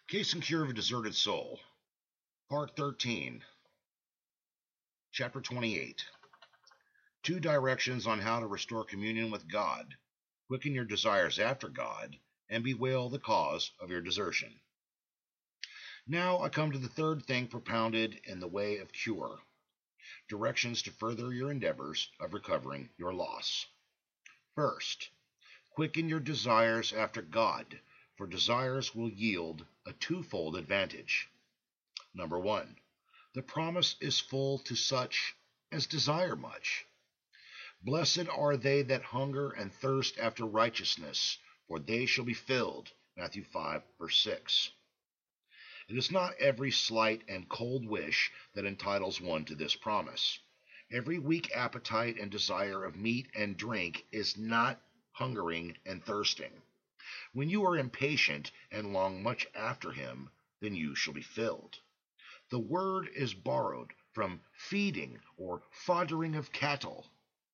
Case and Cure of a Deserted Soul, Part 13, Chapter 28. Two directions on how to restore communion with God, quicken your desires after God, and bewail the cause of your desertion. Now I come to the third thing propounded in the way of cure, directions to further your endeavors of recovering your loss. First, quicken your desires after God, for desires will yield a twofold advantage. Number one, the promise is full to such as desire much. Blessed are they that hunger and thirst after righteousness, for they shall be filled. Matthew 5, verse 6. It is not every slight and cold wish that entitles one to this promise. Every weak appetite and desire of meat and drink is not hungering and thirsting. When you are impatient and long much after him, then you shall be filled. The word is borrowed from feeding or foddering of cattle,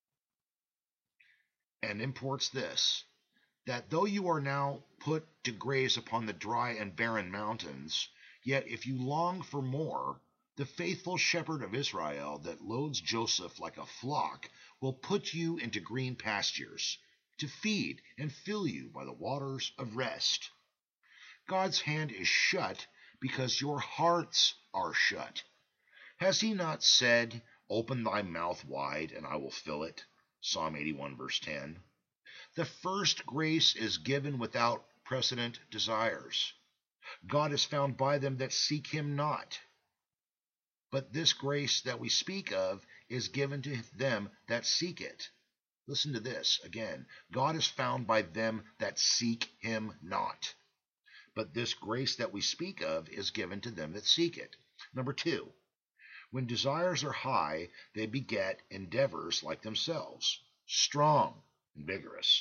and imports this, that though you are now put to graze upon the dry and barren mountains, yet if you long for more, the faithful shepherd of Israel that loads Joseph like a flock will put you into green pastures, to feed and fill you by the waters of rest. God's hand is shut because your hearts are shut. Has he not said, "Open thy mouth wide, and I will fill it"? Psalm 81, verse 10. The first grace is given without precedent desires. God is found by them that seek him not. But this grace that we speak of is given to them that seek it. Listen to this again. God is found by them that seek him not. But this grace that we speak of is given to them that seek it. Number two, when desires are high, they beget endeavors like themselves, strong and vigorous.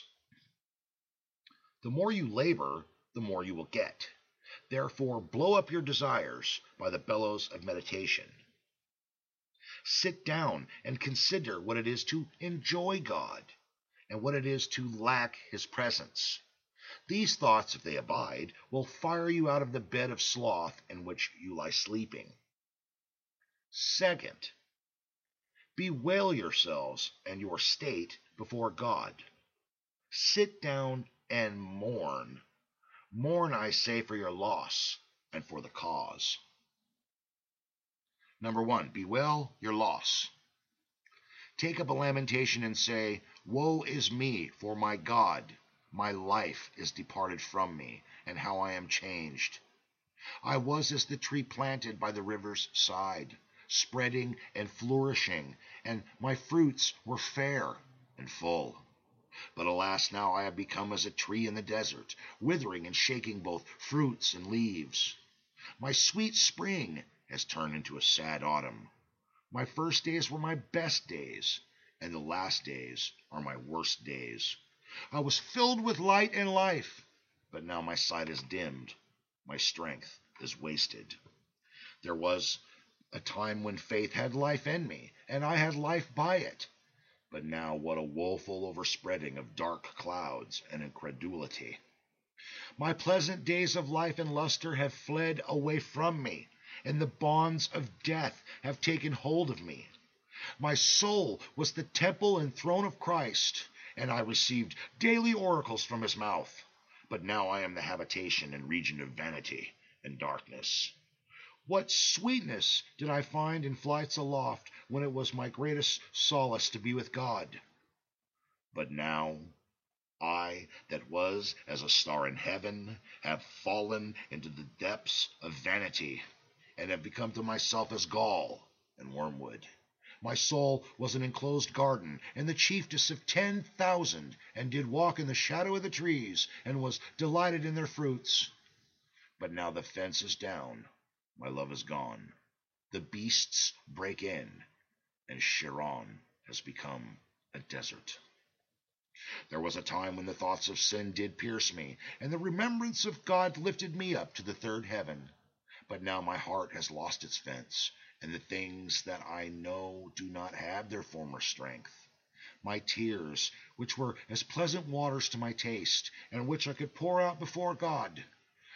The more you labor, the more you will get. Therefore, blow up your desires by the bellows of meditation. Sit down and consider what it is to enjoy God and what it is to lack his presence. These thoughts, if they abide, will fire you out of the bed of sloth in which you lie sleeping. Second, bewail yourselves and your state before God. Sit down and mourn. Mourn, I say, for your loss and for the cause. Number one, bewail your loss. Take up a lamentation and say, "Woe is me, for my God, my life is departed from me, and how I am changed. I was as the tree planted by the river's side, spreading and flourishing, and my fruits were fair and full. But alas, now I have become as a tree in the desert, withering and shaking both fruits and leaves. My sweet spring has turned into a sad autumn. My first days were my best days, and the last days are my worst days. I was filled with light and life, but now my sight is dimmed, my strength is wasted. There was a time when faith had life in me, and I had life by it. But now what a woeful overspreading of dark clouds and incredulity. My pleasant days of life and luster have fled away from me, and the bonds of death have taken hold of me. My soul was the temple and throne of Christ, and I received daily oracles from his mouth. But now I am the habitation and region of vanity and darkness. What sweetness did I find in flights aloft, when it was my greatest solace to be with God? But now I, that was as a star in heaven, have fallen into the depths of vanity, and have become to myself as gall and wormwood. My soul was an enclosed garden, and the chiefest of 10,000, and did walk in the shadow of the trees, and was delighted in their fruits. But now the fence is down, my love is gone. The beasts break in, and Chiron has become a desert. There was a time when the thoughts of sin did pierce me, and the remembrance of God lifted me up to the third heaven. But now my heart has lost its fence, and the things that I know do not have their former strength. My tears, which were as pleasant waters to my taste, and which I could pour out before God,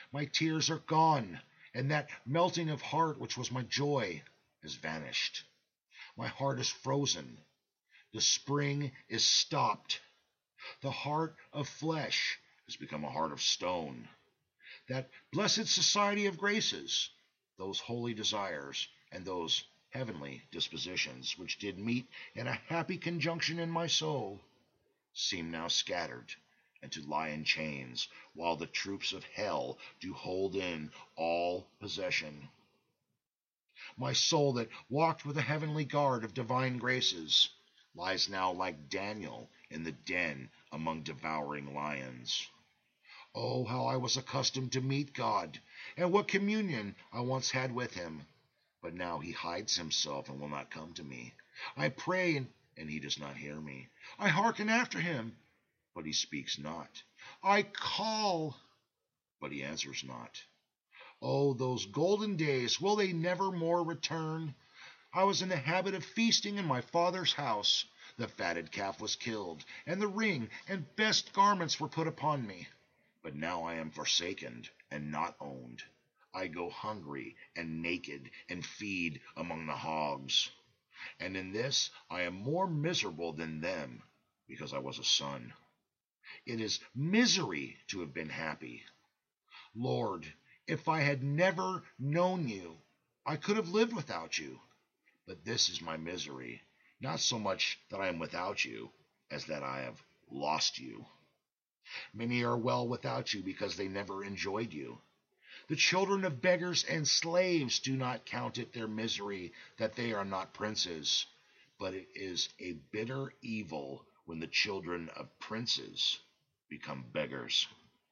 My tears are gone, and that melting of heart which was my joy has vanished. My heart is frozen. The spring is stopped. The heart of flesh has become a heart of stone. That blessed society of graces, those holy desires, and those heavenly dispositions, which did meet in a happy conjunction in my soul, seem now scattered, and to lie in chains, while the troops of hell do hold in all possession. My soul that walked with a heavenly guard of divine graces lies now like Daniel in the den among devouring lions. Oh, how I was accustomed to meet God, and what communion I once had with him. But now he hides himself and will not come to me. I pray, and he does not hear me. I hearken after him, but he speaks not. I call, but he answers not. Oh, those golden days, will they never more return? I was in the habit of feasting in my father's house. The fatted calf was killed, and the ring and best garments were put upon me. But now I am forsaken and not owned. I go hungry and naked and feed among the hogs. And in this I am more miserable than them, because I was a son. It is misery to have been happy. Lord, if I had never known you, I could have lived without you. But this is my misery, not so much that I am without you, as that I have lost you. Many are well without you because they never enjoyed you. The children of beggars and slaves do not count it their misery that they are not princes, but it is a bitter evil when the children of princes become beggars.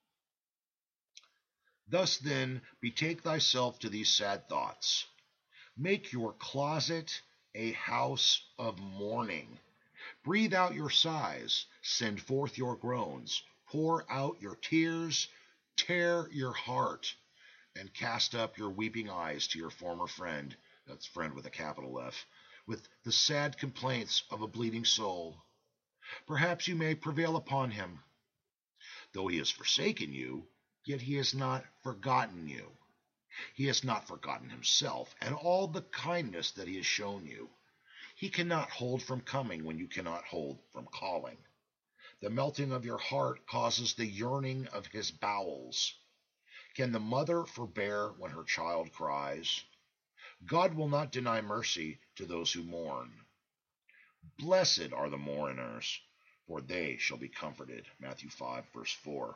Thus then, betake thyself to these sad thoughts. Make your closet a house of mourning. Breathe out your sighs, send forth your groans, pour out your tears, tear your heart, and cast up your weeping eyes to your former friend, that's friend with a capital F, with the sad complaints of a bleeding soul. Perhaps you may prevail upon him. Though he has forsaken you, yet he has not forgotten you. He has not forgotten himself and all the kindness that he has shown you. He cannot hold from coming when you cannot hold from calling. The melting of your heart causes the yearning of his bowels. Can the mother forbear when her child cries? God will not deny mercy to those who mourn. Blessed are the mourners, for they shall be comforted. Matthew 5, verse 4.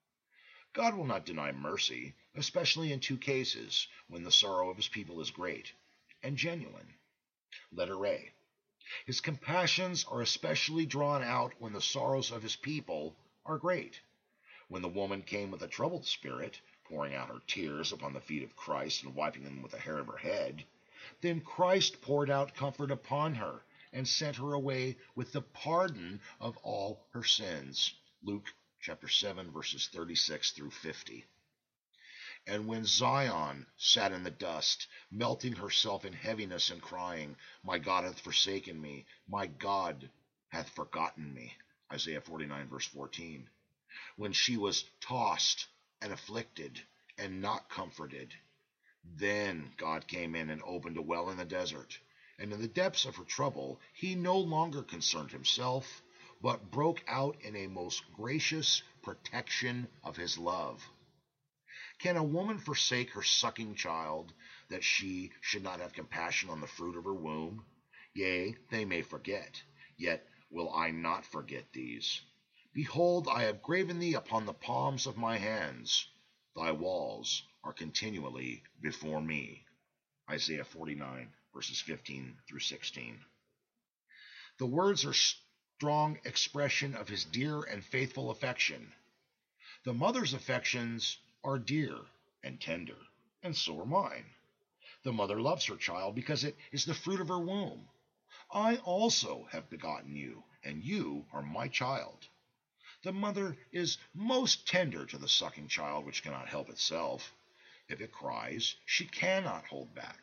God will not deny mercy, especially in two cases, when the sorrow of his people is great and genuine. Letter A. His compassions are especially drawn out when the sorrows of his people are great. When the woman came with a troubled spirit, pouring out her tears upon the feet of Christ and wiping them with the hair of her head, then Christ poured out comfort upon her and sent her away with the pardon of all her sins. Luke chapter 7, verses 36 through 50. And when Zion sat in the dust, melting herself in heaviness and crying, My God hath forsaken me, my God hath forgotten me. Isaiah 49, verse 14. When she was tossed and afflicted and not comforted, then God came in and opened a well in the desert. And in the depths of her trouble, he no longer concerned himself, but broke out in a most gracious protection of his love. Can a woman forsake her sucking child, that she should not have compassion on the fruit of her womb? Yea, they may forget, yet will I not forget these. Behold, I have graven thee upon the palms of my hands. Thy walls are continually before me. Isaiah 49, verses 15 through 16. The words are strong expression of his dear and faithful affection. The mother's affections are dear and tender, and so are mine. The mother loves her child because it is the fruit of her womb. I also have begotten you, and you are my child. The mother is most tender to the sucking child which cannot help itself. If it cries, she cannot hold back.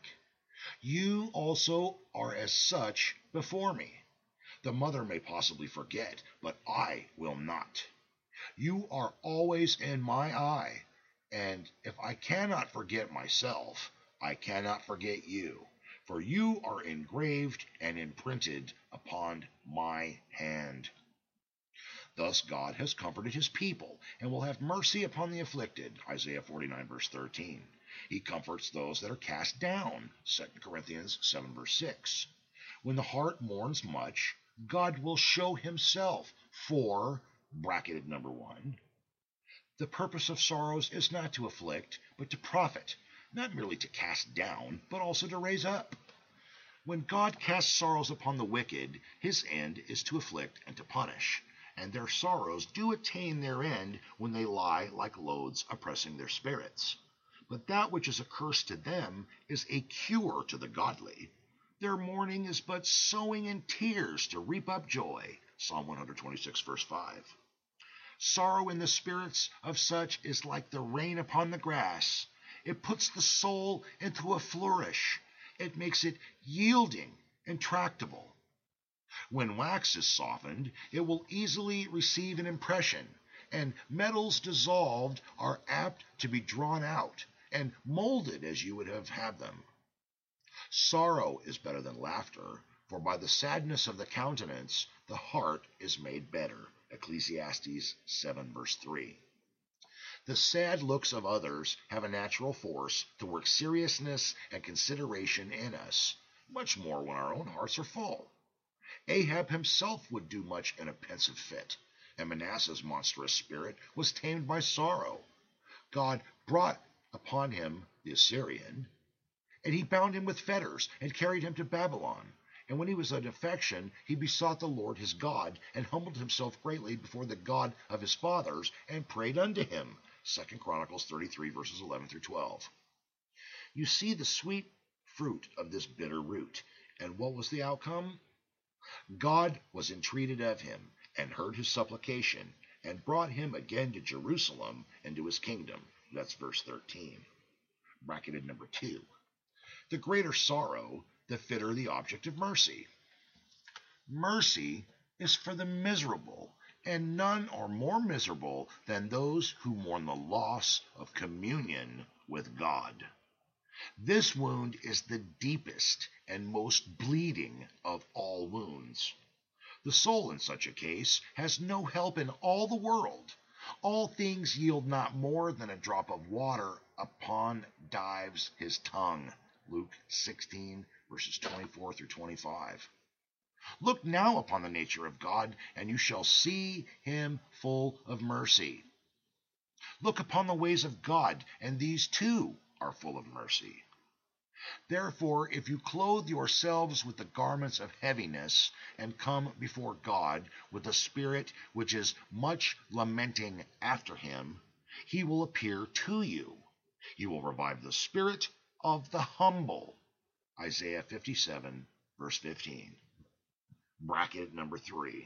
You also are as such before me. The mother may possibly forget, but I will not. You are always in my eye, And if I cannot forget myself, I cannot forget you, for you are engraved and imprinted upon my hand. Thus God has comforted his people, and will have mercy upon the afflicted. Isaiah 49, verse 13. He comforts those that are cast down. 2 Corinthians 7, verse 6. When the heart mourns much, God will show himself, for, bracketed number 1, the purpose of sorrows is not to afflict, but to profit, not merely to cast down, but also to raise up. When God casts sorrows upon the wicked, his end is to afflict and to punish, and their sorrows do attain their end when they lie like loads oppressing their spirits. But that which is a curse to them is a cure to the godly. Their mourning is but sowing in tears to reap up joy. Psalm 126, verse 5. Sorrow in the spirits of such is like the rain upon the grass. It puts the soul into a flourish. It makes it yielding and tractable. When wax is softened, it will easily receive an impression, and metals dissolved are apt to be drawn out and molded as you would have had them. Sorrow is better than laughter, for by the sadness of the countenance the heart is made better. Ecclesiastes 7, verse 3. The sad looks of others have a natural force to work seriousness and consideration in us, much more when our own hearts are full. Ahab himself would do much in a pensive fit, and Manasseh's monstrous spirit was tamed by sorrow. God brought upon him the Assyrian, and he bound him with fetters and carried him to Babylon. And when he was in affliction, he besought the Lord his God, and humbled himself greatly before the God of his fathers, and prayed unto him. 2 Chronicles 33, verses 11 through 12. You see the sweet fruit of this bitter root. And what was the outcome? God was entreated of him, and heard his supplication, and brought him again to Jerusalem and to his kingdom. That's verse 13. Bracketed number 2. The greater sorrow, the fitter the object of mercy. Mercy is for the miserable, and none are more miserable than those who mourn the loss of communion with God. This wound is the deepest and most bleeding of all wounds. The soul in such a case has no help in all the world. All things yield not more than a drop of water upon dives his tongue. Luke 16, verses 24 through 25. Look now upon the nature of God, and you shall see him full of mercy. Look upon the ways of God, and these too are full of mercy. Therefore, if you clothe yourselves with the garments of heaviness, and come before God with a spirit which is much lamenting after him, he will appear to you. He will revive the spirit of the humble. Isaiah 57, verse 15. Bracket number 3.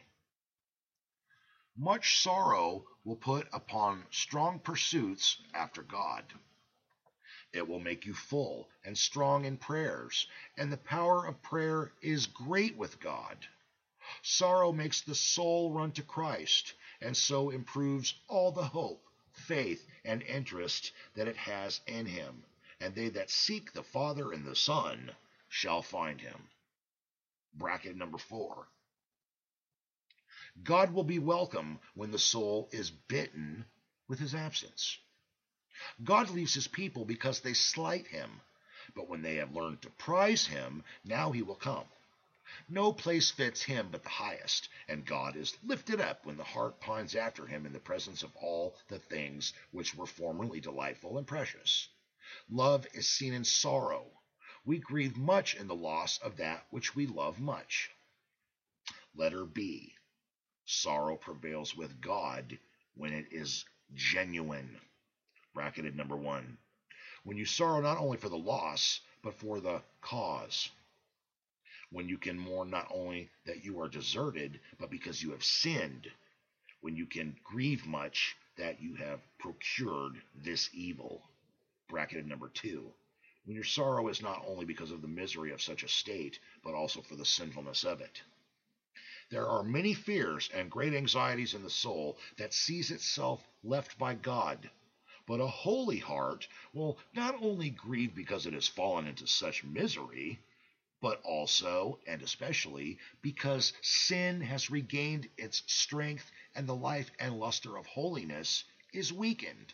Much sorrow will put upon strong pursuits after God. It will make you full and strong in prayers, and the power of prayer is great with God. Sorrow makes the soul run to Christ, and so improves all the hope, faith, and interest that it has in him, and they that seek the Father and the Son shall find him. Bracket number 4. God will be welcome when the soul is bitten with his absence. God leaves his people because they slight him, but when they have learned to prize him, now he will come. No place fits him but the highest, and God is lifted up when the heart pines after him in the presence of all the things which were formerly delightful and precious. Love is seen in sorrow. We grieve much in the loss of that which we love much. Letter B. Sorrow prevails with God when it is genuine. Bracketed number 1. When you sorrow not only for the loss, but for the cause. When you can mourn not only that you are deserted, but because you have sinned. When you can grieve much that you have procured this evil. Bracketed number 2. When your sorrow is not only because of the misery of such a state, but also for the sinfulness of it. There are many fears and great anxieties in the soul that sees itself left by God. But a holy heart will not only grieve because it has fallen into such misery, but also and especially because sin has regained its strength and the life and luster of holiness is weakened.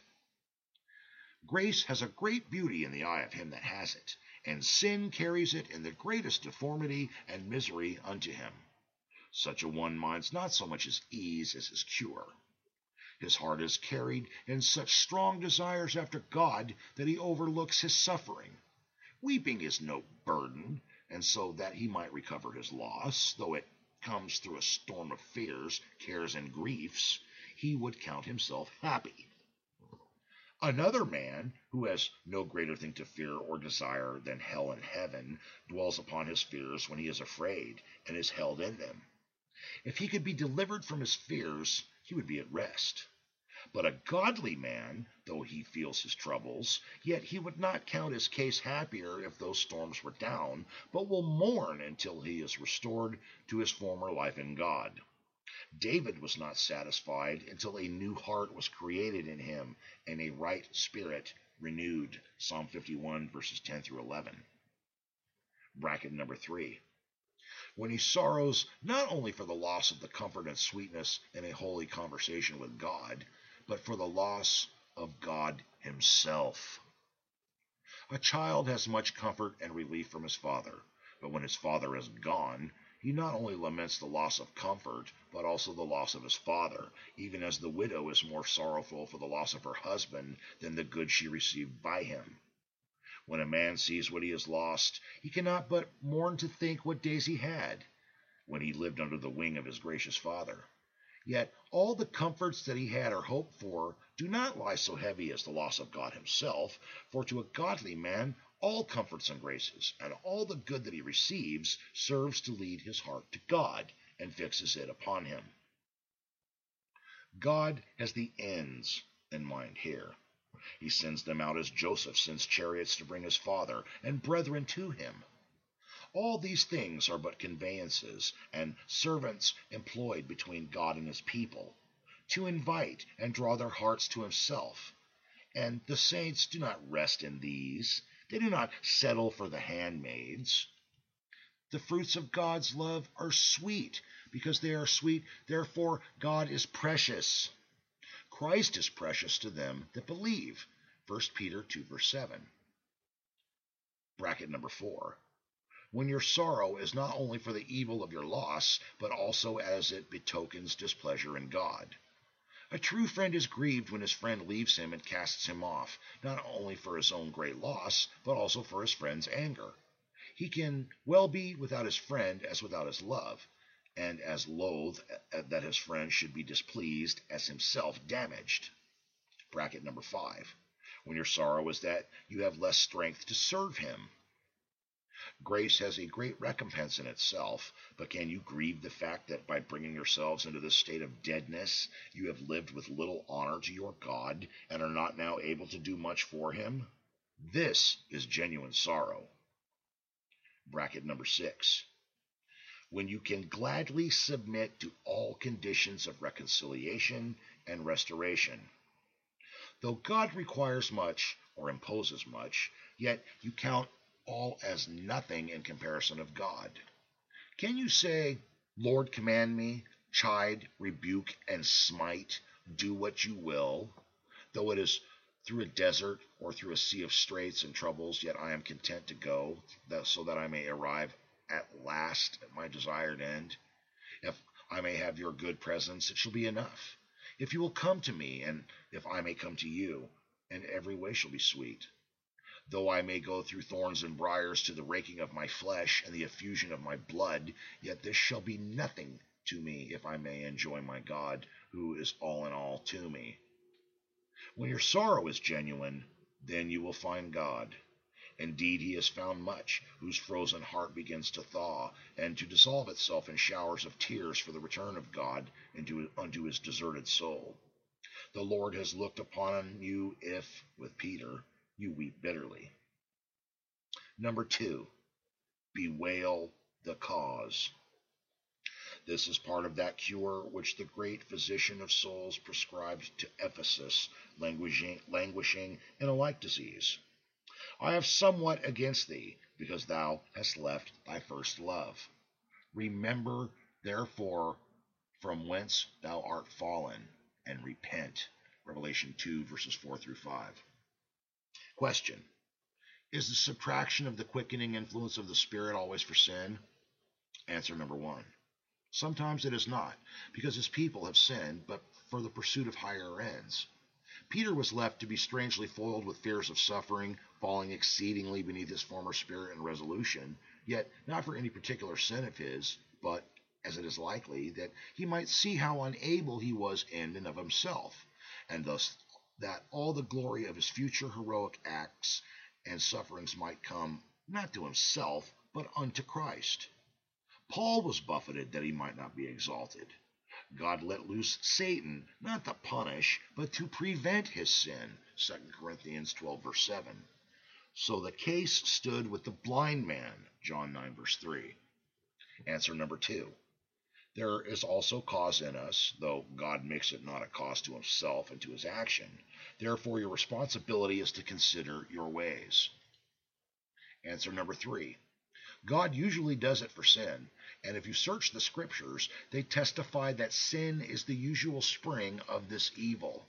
Grace has a great beauty in the eye of him that has it, and sin carries it in the greatest deformity and misery unto him. Such a one minds not so much his ease as his cure. His heart is carried in such strong desires after God that he overlooks his suffering. Weeping is no burden, and so that he might recover his loss, though it comes through a storm of fears, cares, and griefs, he would count himself happy. Another man, who has no greater thing to fear or desire than hell and heaven, dwells upon his fears when he is afraid, and is held in them. If he could be delivered from his fears, he would be at rest. But a godly man, though he feels his troubles, yet he would not count his case happier if those storms were down, but will mourn until he is restored to his former life in God. David was not satisfied until a new heart was created in him and a right spirit renewed. Psalm 51, verses 10 through 11. Bracket number 3. When he sorrows not only for the loss of the comfort and sweetness in a holy conversation with God, but for the loss of God himself. A child has much comfort and relief from his father, but when his father is gone, he not only laments the loss of comfort, but also the loss of his father, even as the widow is more sorrowful for the loss of her husband than the good she received by him. When a man sees what he has lost, he cannot but mourn to think what days he had, when he lived under the wing of his gracious father. Yet all the comforts that he had or hoped for do not lie so heavy as the loss of God himself, for to a godly man all comforts and graces, and all the good that he receives, serves to lead his heart to God, and fixes it upon him. God has the ends in mind here. He sends them out as Joseph sends chariots to bring his father and brethren to him. All these things are but conveyances and servants employed between God and his people, to invite and draw their hearts to himself. And the saints do not rest in these. They do not settle for the handmaids. The fruits of God's love are sweet. Because they are sweet, therefore God is precious. Christ is precious to them that believe. 1 Peter 2, verse 7. Bracket number 4. When your sorrow is not only for the evil of your loss, but also as it betokens displeasure in God. A true friend is grieved when his friend leaves him and casts him off, not only for his own great loss, but also for his friend's anger. He can well be without his friend as without his love, and as loath that his friend should be displeased as himself damaged. Bracket number 5. When your sorrow is that you have less strength to serve him. Grace has a great recompense in itself, but can you grieve the fact that by bringing yourselves into this state of deadness, you have lived with little honor to your God, and are not now able to do much for him? This is genuine sorrow. Bracket number 6. When you can gladly submit to all conditions of reconciliation and restoration. Though God requires much, or imposes much, yet you count all as nothing in comparison of God. Can you say, Lord, command me, chide, rebuke, and smite, do what you will, though it is through a desert or through a sea of straits and troubles, yet I am content to go, so that I may arrive at last at my desired end? If I may have your good presence, it shall be enough. If you will come to me, and if I may come to you, and every way shall be sweet. Though I may go through thorns and briars to the raking of my flesh and the effusion of my blood, yet this shall be nothing to me if I may enjoy my God, who is all in all to me. When your sorrow is genuine, then you will find God. Indeed, he has found much, whose frozen heart begins to thaw, and to dissolve itself in showers of tears for the return of God unto his deserted soul. The Lord has looked upon you if, with Peter, you weep bitterly. Number 2, bewail the cause. This is part of that cure which the great physician of souls prescribed to Ephesus, languishing in a like disease. I have somewhat against thee, because thou hast left thy first love. Remember, therefore, from whence thou art fallen, and repent. Revelation 2, verses 4 through 5. Question: is the subtraction of the quickening influence of the Spirit always for sin? Answer number 1. Sometimes it is not, because his people have sinned, but for the pursuit of higher ends. Peter was left to be strangely foiled with fears of suffering, falling exceedingly beneath his former spirit and resolution, yet not for any particular sin of his, but, as it is likely, that he might see how unable he was in and of himself, and thus that all the glory of his future heroic acts and sufferings might come, not to himself, but unto Christ. Paul was buffeted that he might not be exalted. God let loose Satan, not to punish, but to prevent his sin. 2 Corinthians 12, verse 7. So the case stood with the blind man. John 9, verse 3. Answer number 2. There is also cause in us, though God makes it not a cause to himself and to his action. Therefore, your responsibility is to consider your ways. Answer number 3. God usually does it for sin, and if you search the scriptures, they testify that sin is the usual spring of this evil.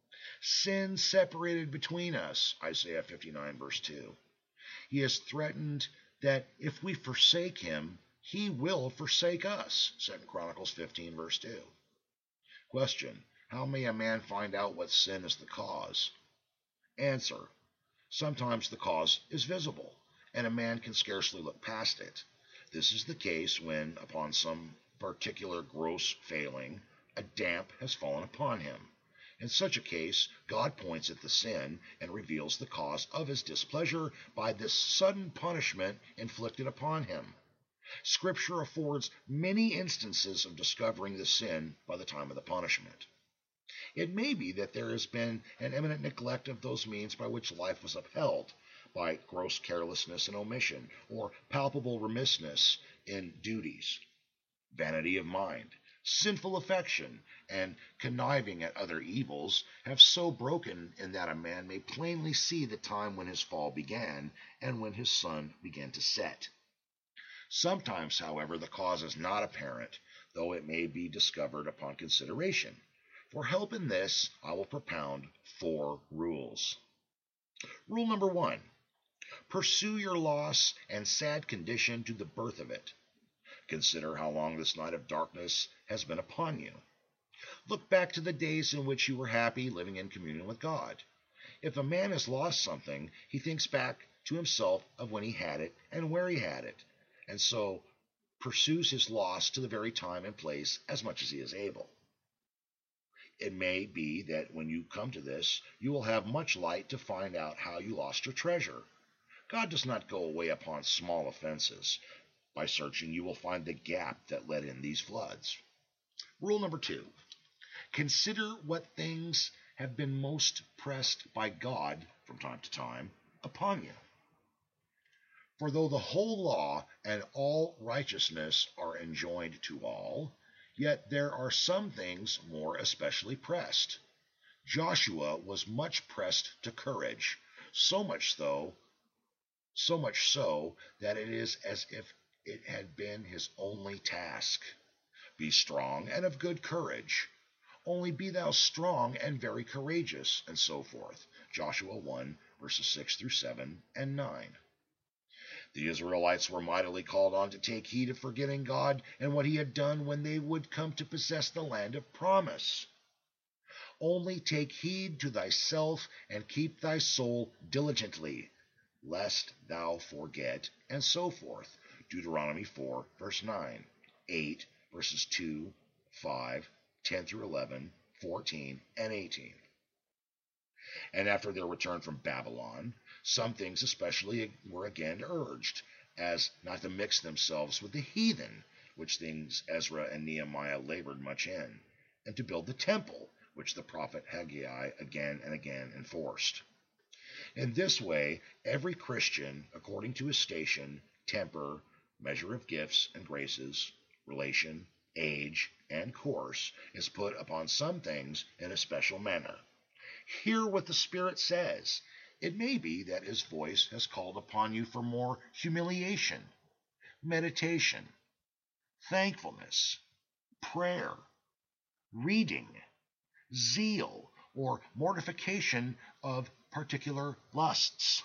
Sin separated between us, Isaiah 59, verse 2. He has threatened that if we forsake him, he will forsake us, 2 Chronicles 15, verse 2. Question: how may a man find out what sin is the cause? Answer: sometimes the cause is visible, and a man can scarcely look past it. This is the case when, upon some particular gross failing, a damp has fallen upon him. In such a case, God points at the sin and reveals the cause of his displeasure by this sudden punishment inflicted upon him. Scripture affords many instances of discovering the sin by the time of the punishment. It may be that there has been an eminent neglect of those means by which life was upheld, by gross carelessness and omission, or palpable remissness in duties. Vanity of mind, sinful affection, and conniving at other evils have so broken in that a man may plainly see the time when his fall began, and when his sun began to set. Sometimes, however, the cause is not apparent, though it may be discovered upon consideration. For help in this, I will propound 4 rules. Rule number 1. Pursue your loss and sad condition to the birth of it. Consider how long this night of darkness has been upon you. Look back to the days in which you were happy, living in communion with God. If a man has lost something, he thinks back to himself of when he had it and where he had it, and so pursues his loss to the very time and place as much as he is able. It may be that when you come to this, you will have much light to find out how you lost your treasure. God does not go away upon small offenses. By searching, you will find the gap that let in these floods. Rule number 2. Consider what things have been most pressed by God, from time to time, upon you. For though the whole law and all righteousness are enjoined to all, yet there are some things more especially pressed. Joshua was much pressed to courage, so much so that it is as if it had been his only task. Be strong and of good courage. Only be thou strong and very courageous, and so forth. Joshua 1, verses 6 through 7 and 9. The Israelites were mightily called on to take heed of forgetting God and what he had done when they would come to possess the land of promise. Only take heed to thyself and keep thy soul diligently, lest thou forget, and so forth. Deuteronomy 4, verse 9, 8, verses 2, 5, 10 through 11, 14, and 18. And after their return from Babylon, some things especially were again urged, as not to mix themselves with the heathen, which things Ezra and Nehemiah labored much in, and to build the temple, which the prophet Haggai again and again enforced. In this way, every Christian, according to his station, temper, measure of gifts and graces, relation, age, and course is put upon some things in a special manner. Hear what the Spirit says. It may be that his voice has called upon you for more humiliation, meditation, thankfulness, prayer, reading, zeal, or mortification of particular lusts.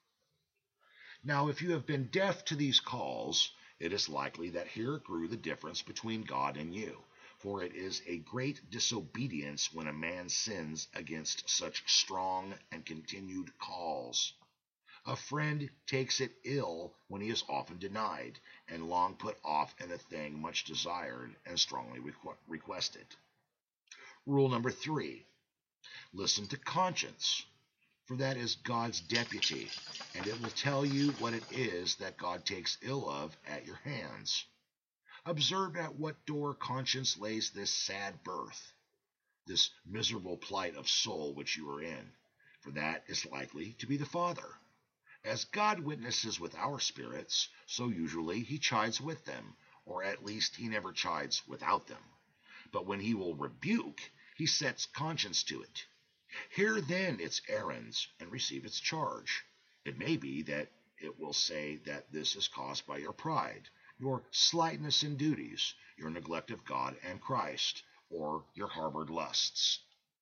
Now, if you have been deaf to these calls, it is likely that here grew the difference between God and you, for it is a great disobedience when a man sins against such strong and continued calls. A friend takes it ill when he is often denied, and long put off in a thing much desired and strongly requested. Rule number 3. Listen to conscience, for that is God's deputy, and it will tell you what it is that God takes ill of at your hands. Observe at what door conscience lays this sad birth, this miserable plight of soul which you are in, for that is likely to be the Father. As God witnesses with our spirits, so usually he chides with them, or at least he never chides without them. But when he will rebuke, he sets conscience to it. Hear then its errands, and receive its charge. It may be that it will say that this is caused by your pride, your slightness in duties, your neglect of God and Christ, or your harbored lusts.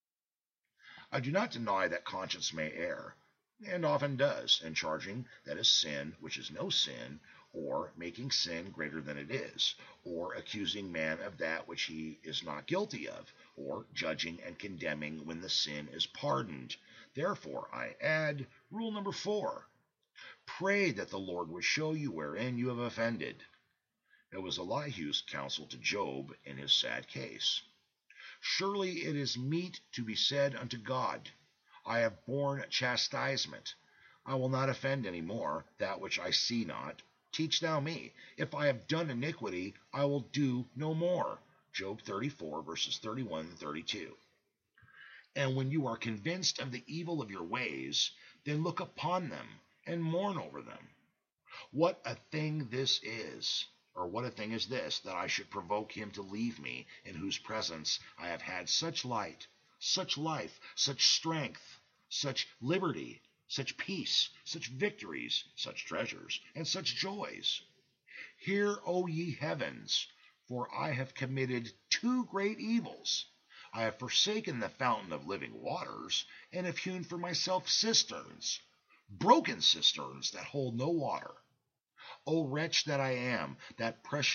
I do not deny that conscience may err, and often does, in charging that is sin which is no sin, or making sin greater than it is, or accusing man of that which he is not guilty of, or judging and condemning when the sin is pardoned. Therefore, I add, rule number 4, pray that the Lord would show you wherein you have offended. It was Elihu's counsel to Job in his sad case. Surely it is meet to be said unto God, I have borne chastisement. I will not offend any more that which I see not. Teach thou me. If I have done iniquity, I will do no more. Job 34, verses 31 and 32. And when you are convinced of the evil of your ways, then look upon them and mourn over them. What a thing this is, or what a thing is this, that I should provoke him to leave me, in whose presence I have had such light, such life, such strength, such liberty, such peace, such victories, such treasures, and such joys. Hear, O ye heavens, for I have committed 2 great evils. I have forsaken the fountain of living waters, and have hewn for myself cisterns, broken cisterns that hold no water. O wretch that I am, that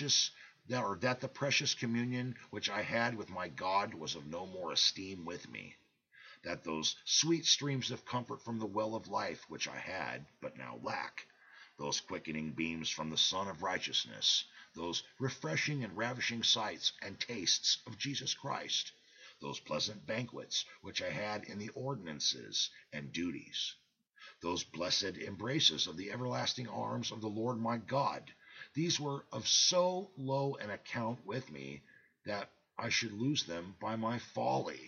the precious communion which I had with my God was of no more esteem with me, that those sweet streams of comfort from the well of life which I had, but now lack, those quickening beams from the Sun of righteousness, those refreshing and ravishing sights and tastes of Jesus Christ, those pleasant banquets which I had in the ordinances and duties, those blessed embraces of the everlasting arms of the Lord my God, these were of so low an account with me that I should lose them by my folly.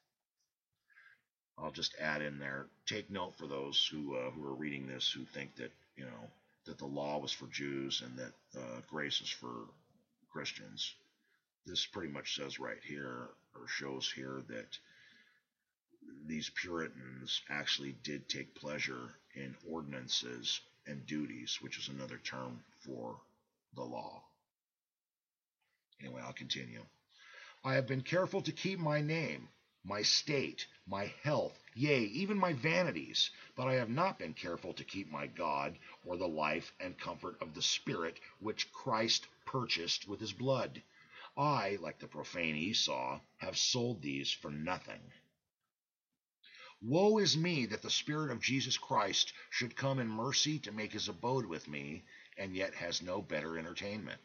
I'll just add in there, take note for those who are reading this who think that, that the law was for Jews and that grace is for Christians. This pretty much says right here, or shows here, that these Puritans actually did take pleasure in ordinances and duties, which is another term for the law. Anyway, I'll continue. I have been careful to keep my name, my state, my health, yea, even my vanities, but I have not been careful to keep my God, or the life and comfort of the Spirit which Christ purchased with his blood. I, like the profane Esau, have sold these for nothing. Woe is me that the Spirit of Jesus Christ should come in mercy to make his abode with me, and yet has no better entertainment.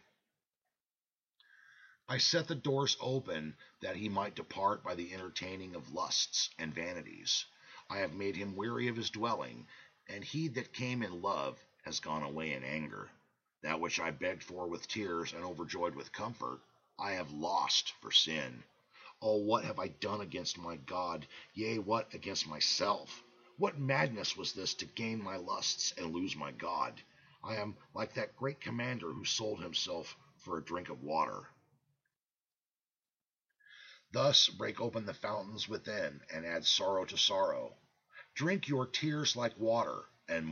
I set the doors open that he might depart by the entertaining of lusts and vanities. I have made him weary of his dwelling, and he that came in love has gone away in anger. That which I begged for with tears and overjoyed with comfort, I have lost for sin. Oh, what have I done against my God? Yea, what against myself? What madness was this to gain my lusts and lose my God? I am like that great commander who sold himself for a drink of water. Thus break open the fountains within, and add sorrow to sorrow. Drink your tears like water,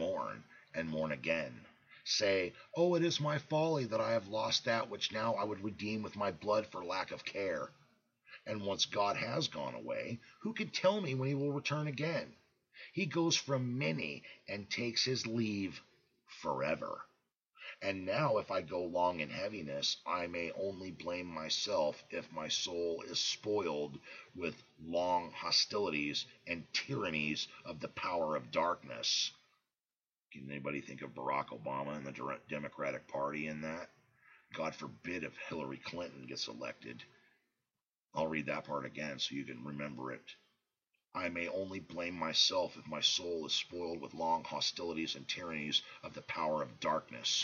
and mourn again. Say, Oh, it is my folly that I have lost that which now I would redeem with my blood for lack of care. And once God has gone away, who can tell me when he will return again? He goes from many and takes his leave forever. And now, if I go long in heaviness, I may only blame myself if my soul is spoiled with long hostilities and tyrannies of the power of darkness. Can anybody think of Barack Obama and the Democratic Party in that? God forbid if Hillary Clinton gets elected. I'll read that part again so you can remember it. I may only blame myself if my soul is spoiled with long hostilities and tyrannies of the power of darkness.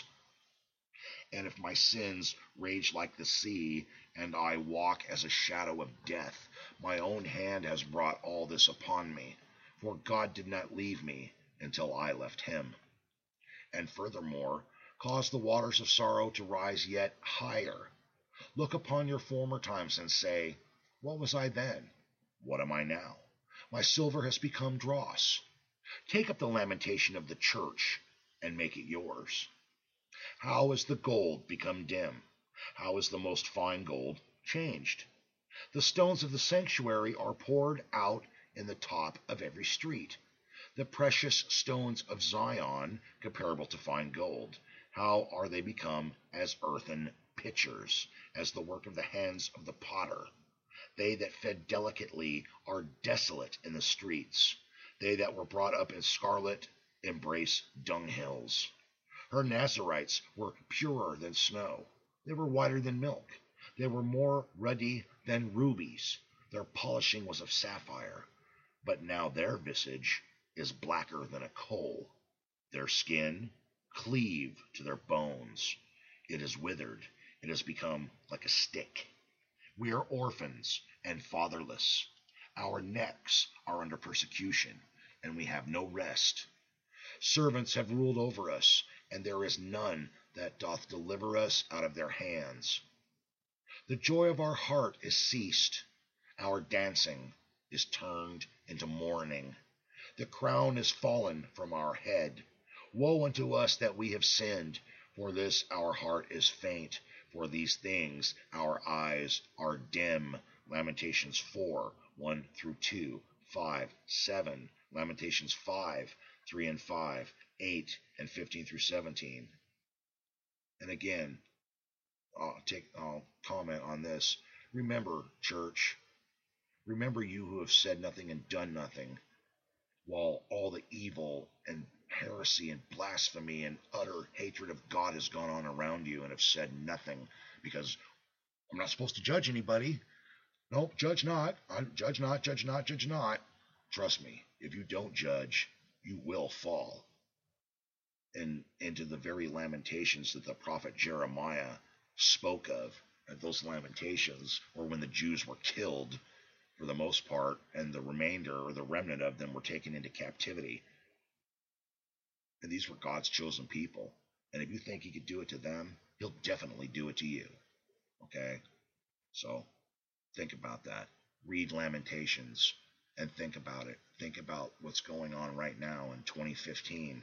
And if my sins rage like the sea, and I walk as a shadow of death, my own hand has brought all this upon me, for God did not leave me until I left him. And furthermore, cause the waters of sorrow to rise yet higher. Look upon your former times and say, What was I then? What am I now? My silver has become dross. Take up the lamentation of the church and make it yours. How is the gold become dim? How is the most fine gold changed? The stones of the sanctuary are poured out in the top of every street. The precious stones of Zion, comparable to fine gold, how are they become as earthen pitchers, as the work of the hands of the potter? They that fed delicately are desolate in the streets. They that were brought up in scarlet embrace dunghills. Her Nazarites were purer than snow. They were whiter than milk. They were more ruddy than rubies. Their polishing was of sapphire. But now their visage is blacker than a coal. Their skin cleave to their bones. It is withered. It has become like a stick. We are orphans and fatherless. Our necks are under persecution, and we have no rest. Servants have ruled over us, and there is none that doth deliver us out of their hands. The joy of our heart is ceased. Our dancing is turned into mourning. The crown is fallen from our head. Woe unto us that we have sinned, for this our heart is faint. For these things our eyes are dim. Lamentations 4, 1 through 2, 5, 7. Lamentations 5, 3 and 5, 8 and 15 through 17. And again, I'll comment on this. Remember, church, remember you who have said nothing and done nothing, while all the evil and heresy and blasphemy and utter hatred of God has gone on around you and have said nothing, because I'm not supposed to judge anybody. No, judge not. Judge not, judge not, judge not. Trust me, if you don't judge, you will fall. And into the very lamentations that the prophet Jeremiah spoke of, those lamentations were when the Jews were killed for the most part, and the remainder or the remnant of them were taken into captivity. And these were God's chosen people. And if you think he could do it to them, he'll definitely do it to you. Okay? So think about that. Read Lamentations and think about it. Think about what's going on right now in 2015.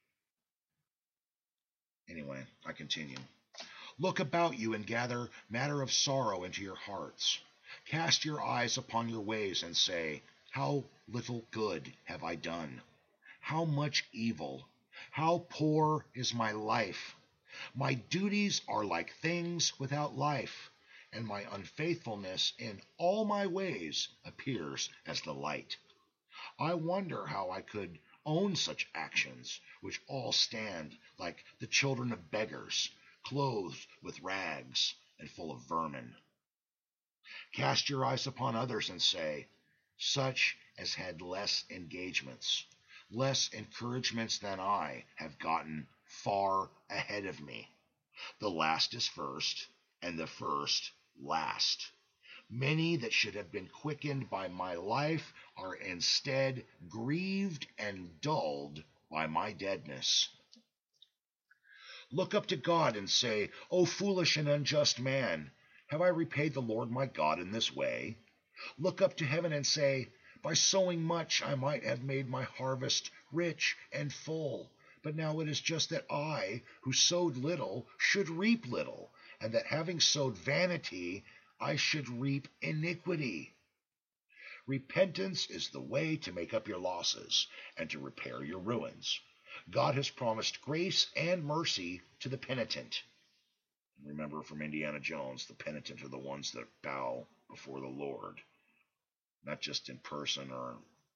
Anyway, I continue. Look about you and gather matter of sorrow into your hearts. Cast your eyes upon your ways and say, How little good have I done? How much evil? How poor is my life? My duties are like things without life, and my unfaithfulness in all my ways appears as the light. I wonder how I could own such actions, which all stand like the children of beggars, clothed with rags and full of vermin. Cast your eyes upon others and say, Such as had less engagements, less encouragements than I, have gotten far ahead of me. The last is first, and the first last. Many that should have been quickened by my life are instead grieved and dulled by my deadness. Look up to God and say, O foolish and unjust man, have I repaid the Lord my God in this way? Look up to heaven and say, by sowing much I might have made my harvest rich and full. But now it is just that I, who sowed little, should reap little, and that having sowed vanity, I should reap iniquity. Repentance is the way to make up your losses and to repair your ruins. God has promised grace and mercy to the penitent. Remember from Indiana Jones, the penitent are the ones that bow before the Lord, not just in person or,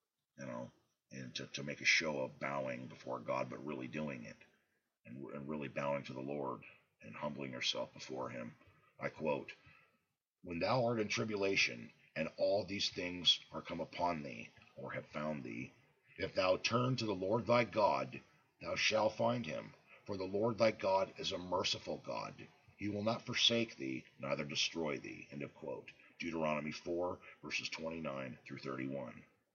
and to make a show of bowing before God, but really doing it and really bowing to the Lord and humbling yourself before Him. I quote, when thou art in tribulation, and all these things are come upon thee, or have found thee, if thou turn to the Lord thy God, thou shalt find him. For the Lord thy God is a merciful God. He will not forsake thee, neither destroy thee. End of quote. Deuteronomy 4, verses 29 through 31.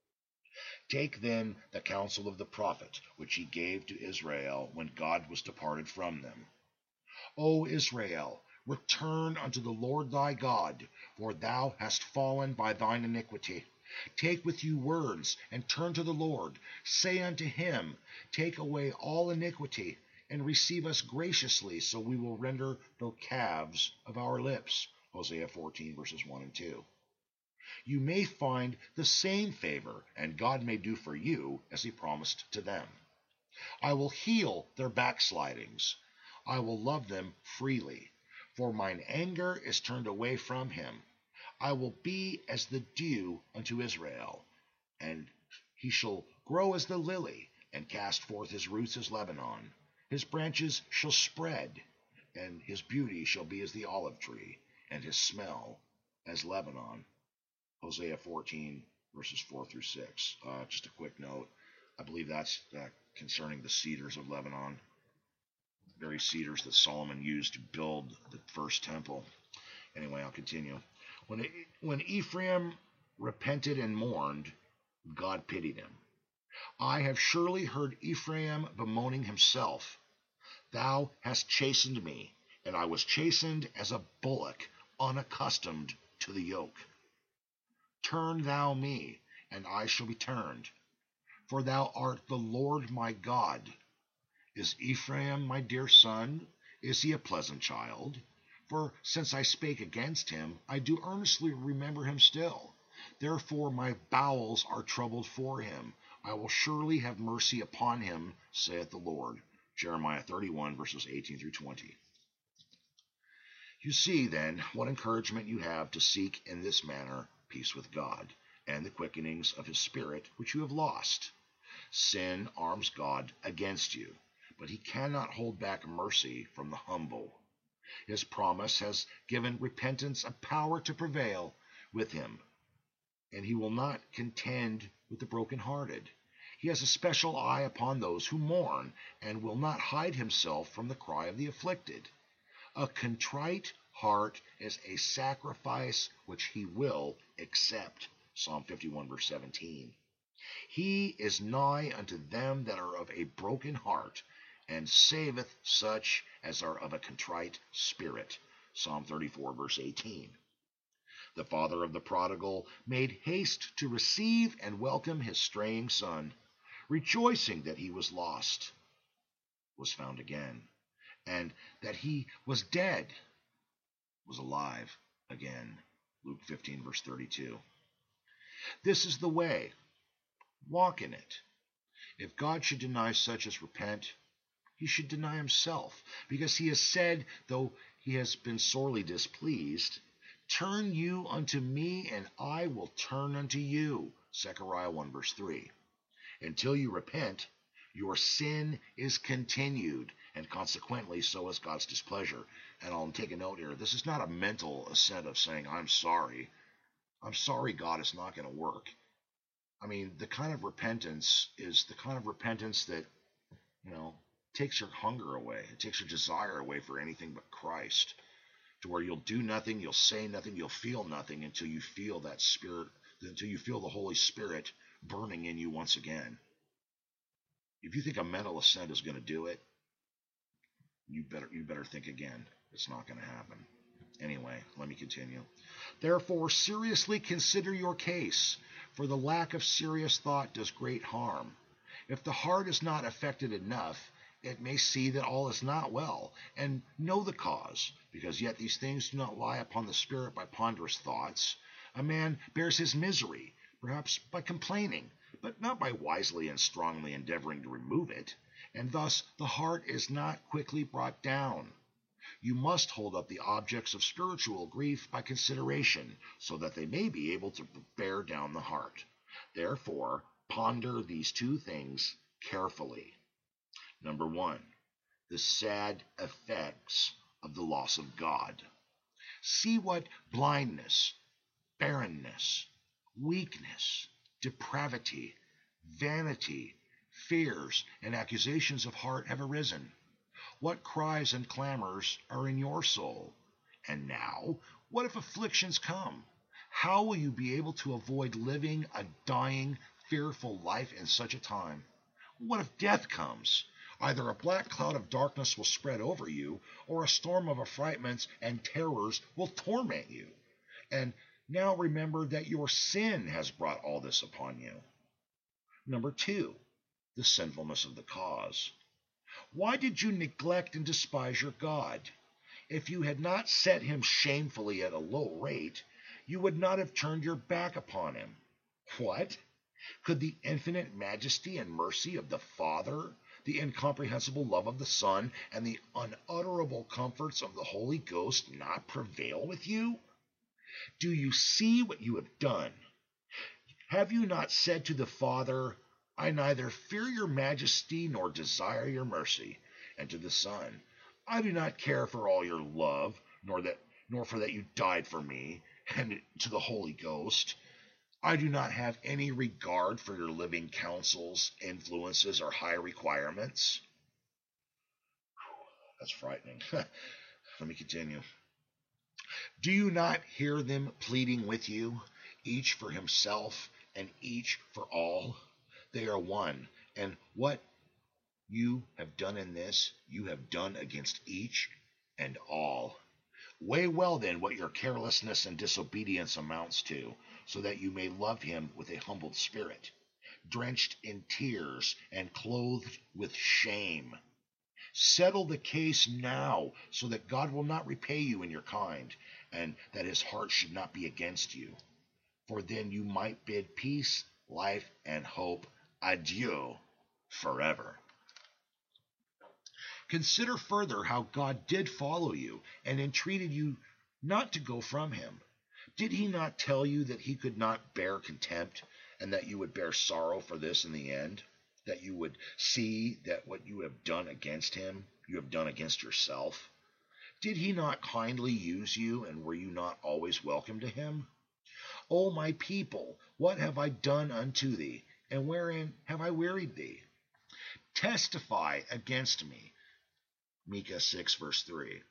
Take then the counsel of the prophet, which he gave to Israel when God was departed from them. O Israel, return unto the Lord thy God, for thou hast fallen by thine iniquity. Take with you words, and turn to the Lord. Say unto him, take away all iniquity, and receive us graciously, so we will render the calves of our lips. Hosea 14, verses 1 and 2. You may find the same favor, and God may do for you as he promised to them. I will heal their backslidings. I will love them freely, for mine anger is turned away from him. I will be as the dew unto Israel, and he shall grow as the lily, and cast forth his roots as Lebanon. His branches shall spread, and his beauty shall be as the olive tree, and his smell as Lebanon. Hosea 14, verses 4 through 6. Just a quick note. I believe that's concerning the cedars of Lebanon. Very cedars that Solomon used to build the first temple. Anyway, I'll continue. When Ephraim repented and mourned, God pitied him. I have surely heard Ephraim bemoaning himself. Thou hast chastened me, and I was chastened as a bullock, unaccustomed to the yoke. Turn thou me, and I shall be turned, for thou art the Lord my God. Is Ephraim my dear son? Is he a pleasant child? For since I spake against him, I do earnestly remember him still. Therefore my bowels are troubled for him. I will surely have mercy upon him, saith the Lord. Jeremiah 31, verses 18 through 20. You see, then, what encouragement you have to seek in this manner peace with God, and the quickenings of his Spirit, which you have lost. Sin arms God against you, but he cannot hold back mercy from the humble. His promise has given repentance a power to prevail with him, and he will not contend with the brokenhearted. He has a special eye upon those who mourn, and will not hide himself from the cry of the afflicted. A contrite heart is a sacrifice which he will accept. Psalm 51, verse 17. He is nigh unto them that are of a broken heart, and saveth such as are of a contrite spirit. Psalm 34, verse 18. The father of the prodigal made haste to receive and welcome his straying son, rejoicing that he was lost, was found again, and that he was dead, was alive again. Luke 15, verse 32. This is the way. Walk in it. If God should deny such as repent, he should deny himself, because he has said, though he has been sorely displeased, turn you unto me, and I will turn unto you. Zechariah 1, verse 3. Until you repent, your sin is continued, and consequently so is God's displeasure. And I'll take a note here. This is not a mental assent of saying, I'm sorry. I'm sorry, God, it's not going to work. I mean, the kind of repentance is the kind of repentance that, takes your hunger away. It takes your desire away for anything but Christ, to where you'll do nothing, you'll say nothing, you'll feel nothing until you feel that Spirit, until you feel the Holy Spirit burning in you once again. If you think a mental assent is going to do it, you better think again. It's not going to happen. Anyway, let me continue. Therefore, seriously consider your case, for the lack of serious thought does great harm. If the heart is not affected enough, it may see that all is not well, and know the cause, because yet these things do not lie upon the spirit by ponderous thoughts. A man bears his misery, perhaps by complaining, but not by wisely and strongly endeavoring to remove it, and thus the heart is not quickly brought down. You must hold up the objects of spiritual grief by consideration, so that they may be able to bear down the heart. Therefore, ponder these two things carefully. Number one, the sad effects of the loss of God. See what blindness, barrenness, weakness, depravity, vanity, fears, and accusations of heart have arisen. What cries and clamors are in your soul? And now, what if afflictions come? How will you be able to avoid living a dying, fearful life in such a time? What if death comes? Either a black cloud of darkness will spread over you, or a storm of affrightments and terrors will torment you. And now remember that your sin has brought all this upon you. Number two, the sinfulness of the cause. Why did you neglect and despise your God? If you had not set him shamefully at a low rate, you would not have turned your back upon him. What? Could the infinite majesty and mercy of the Father, the incomprehensible love of the Son, and the unutterable comforts of the Holy Ghost not prevail with you? Do you see what you have done? Have you not said to the Father, I neither fear your majesty nor desire your mercy, and to the Son, I do not care for all your love, nor for that you died for me, and to the Holy Ghost, I do not have any regard for your living counsels, influences, or high requirements. That's frightening. Let me continue. Do you not hear them pleading with you, each for himself and each for all? They are one, and what you have done in this, you have done against each and all. Weigh well then what your carelessness and disobedience amounts to, so that you may love him with a humbled spirit, drenched in tears and clothed with shame. Settle the case now, so that God will not repay you in your kind, and that his heart should not be against you. For then you might bid peace, life, and hope adieu forever. Consider further how God did follow you and entreated you not to go from him. Did he not tell you that he could not bear contempt, and that you would bear sorrow for this in the end? That you would see that what you have done against him, you have done against yourself? Did he not kindly use you, and were you not always welcome to him? O my people, what have I done unto thee, and wherein have I wearied thee? Testify against me. Micah 6, verse 3.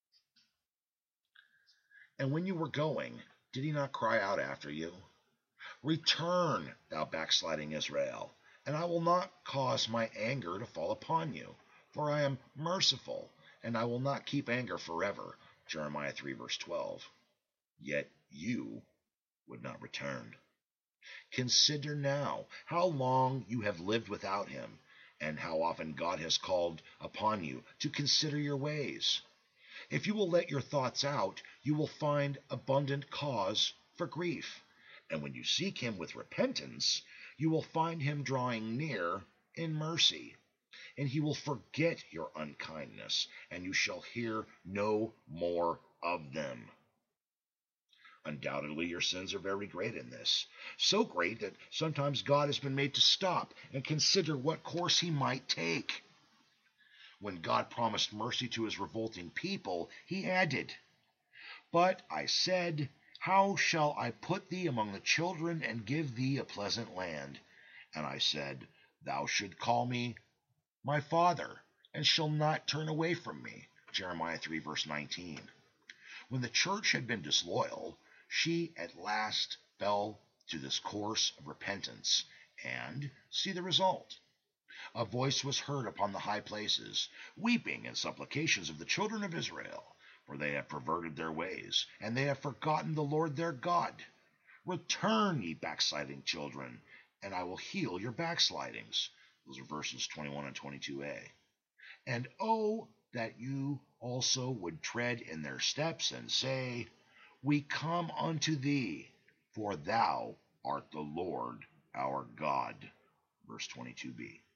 And when you were going, did he not cry out after you? Return, thou backsliding Israel, and I will not cause my anger to fall upon you, for I am merciful, and I will not keep anger forever. Jeremiah 3, verse 12. Yet you would not return. Consider now how long you have lived without him, and how often God has called upon you to consider your ways. If you will let your thoughts out, you will find abundant cause for grief. And when you seek him with repentance, you will find him drawing near in mercy. And he will forget your unkindness, and you shall hear no more of them. Undoubtedly, your sins are very great in this, so great that sometimes God has been made to stop and consider what course he might take. When God promised mercy to his revolting people, he added, But I said, How shall I put thee among the children and give thee a pleasant land? And I said, Thou should call me my father, and shall not turn away from me. Jeremiah 3, verse 19. When the church had been disloyal, she at last fell to this course of repentance, and see the result. A voice was heard upon the high places, weeping and supplications of the children of Israel, for they have perverted their ways, and they have forgotten the Lord their God. Return, ye backsliding children, and I will heal your backslidings. Those are verses 21 and 22a. And oh, that you also would tread in their steps and say, We come unto thee, for thou art the Lord our God. Verse 22b.